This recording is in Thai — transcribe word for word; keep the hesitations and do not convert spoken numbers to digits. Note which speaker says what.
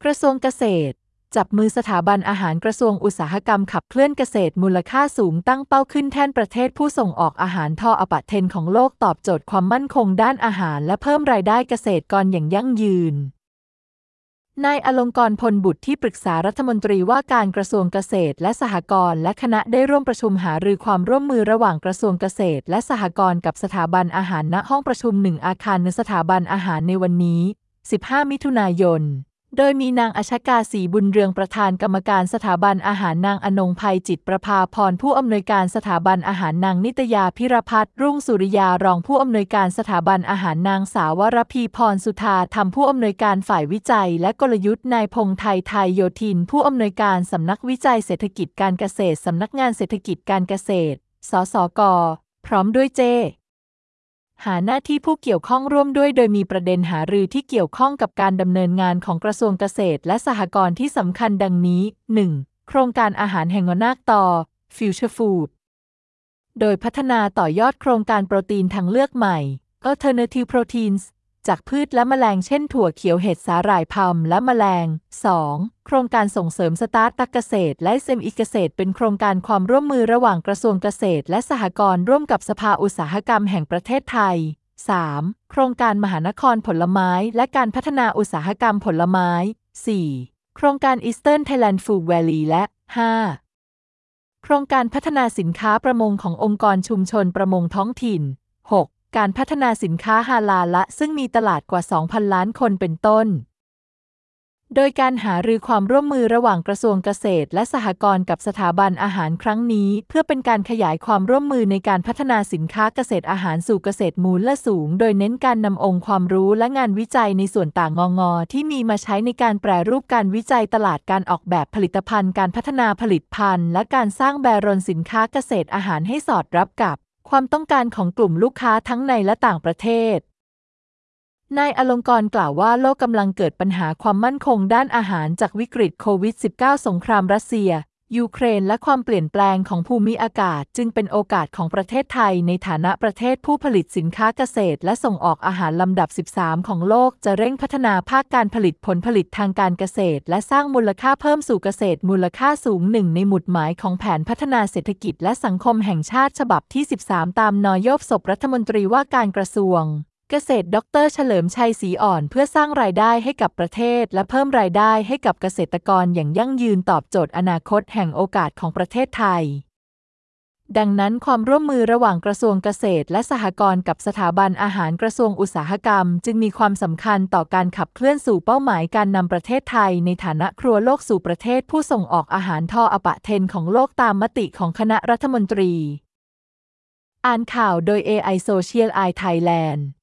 Speaker 1: กระทรวงเกษตรจับมือสถาบันอาหารกระทรวงอุตสาหกรรมขับเคลื่อนเกษตรมูลค่าสูงตั้งเป้าขึ้นแท่นประเทศผู้ส่งออกอาหารทออันดับเท็นของโลกตอบโจทย์ความมั่นคงด้านอาหารและเพิ่มรายได้เกษตรกรอย่างยั่งยืนนายอลงกรณ์พลบุตรที่ปรึกษารัฐมนตรีว่าการกระทรวงเกษตรและสหกรณ์และคณะได้ร่วมประชุมหารือความร่วมมือระหว่างกระทรวงเกษตรและสหกรณ์กับสถาบันอาหารณห้องประชุมหนึ่งอาคารในสถาบันอาหารในวันนี้สิบห้ามิถุนายนโดยมีนางอัชกาศรีบุญเรืองประธานกรรมการสถาบันอาหารนางอนงภัยจิตประภาพรผู้อำนวยการสถาบันอาหารนางนิตยาพิรพัฒน์รุ่งสุริยารองผู้อำนวยการสถาบันอาหารนางสาวรพีพรสุธาธรรมผู้อำนวยการฝ่ายวิจัยและกลยุทธ์นายพงษ์ไทยไทยโยธินผู้อำนวยการสำนักวิจัยเศรษฐกิจการเกษตรสำนักงานเศรษฐกิจการเกษตรสสกพร้อมด้วยเจหาหน้าที่ผู้เกี่ยวข้องร่วมด้วยโดยมีประเด็นหารือที่เกี่ยวข้องกับการดำเนินงานของกระทรวงเกษตรและสหกรณ์ที่สำคัญดังนี้ หนึ่ง. โครงการอาหารแห่งนาคต่อ Future Food โดยพัฒนาต่อยอดโครงการโปรตีนทางเลือกใหม่ Alternative Proteins จากพืชและแมลงเช่นถั่วเขียวเห็ดสาหร่ายพัมและแมลง สอง. โครงการส่งเสริมสตาร์ทอัพเกษตรและ เอส เอ็ม อี เกษตรเป็นโครงการความร่วมมือระหว่างกระทรวงเกษตรและสหกรณ์ร่วมกับสภาอุตสาหกรรมแห่งประเทศไทยสาม. โครงการมหานครผลไม้และการพัฒนาอุตสาหกรรมผลไม้ สี่. โครงการ Eastern Thailand Food Valley และ ห้า. โครงการพัฒนาสินค้าประมงขององค์กรชุมชนประมงท้องถิ่น หก. การพัฒนาสินค้าฮาลาลละซึ่งมีตลาดกว่า สองพัน ล้านคนเป็นต้นโดยการหารือความร่วมมือระหว่างกระทรวงเกษตรและสหกรณ์กับสถาบันอาหารครั้งนี้เพื่อเป็นการขยายความร่วมมือในการพัฒนาสินค้าเกษตรอาหารสู่เกษตรมูลค่าสูงโดยเน้นการนำองค์ความรู้และงานวิจัยในส่วนต่างงงที่มีมาใช้ในการแปรรูปการวิจัยตลาดการออกแบบผลิตภัณฑ์การพัฒนาผลิตภัณฑ์และการสร้างแบรนด์สินค้าเกษตรอาหารให้สอดรับกับความต้องการของกลุ่มลูกค้าทั้งในและต่างประเทศนายอลงกรณ์กล่าวว่าโลกกำลังเกิดปัญหาความมั่นคงด้านอาหารจากวิกฤตโควิด สิบเก้า สงครามรัสเซียยูเครนและความเปลี่ยนแปลงของภูมิอากาศจึงเป็นโอกาสของประเทศไทยในฐานะประเทศผู้ผลิตสินค้าเกษตรและส่งออกอาหารลำดับสิบสามของโลกจะเร่งพัฒนาภาคการผลิตผลผลิตทางการเกษตรและสร้างมูลค่าเพิ่มสู่เกษตรมูลค่าสูงหนึ่งในหมุดหมายของแผนพัฒนาเศรษฐกิจและสังคมแห่งชาติฉบับที่สิบสามตามนโยบายรัฐมนตรีว่าการกระทรวงเกษตรดร.เฉลิมชัยศรีอ่อนเพื่อสร้างรายได้ให้กับประเทศและเพิ่มรายได้ให้กับเกษตรกรอย่างยั่งยืนตอบโจทย์อนาคตแห่งโอกาสของประเทศไทยดังนั้นความร่วมมือระหว่างกระทรวงเกษตรและสหกรณ์กับสถาบันอาหารกระทรวงอุตสาหกรรมจึงมีความสำคัญต่อการขับเคลื่อนสู่เป้าหมายการนำประเทศไทยในฐานะครัวโลกสู่ประเทศผู้ส่งออกอาหารทออันดับเท็นของโลกตามมติของคณะรัฐมนตรีอ่านข่าวโดย เอ ไอ Social Eye Thailand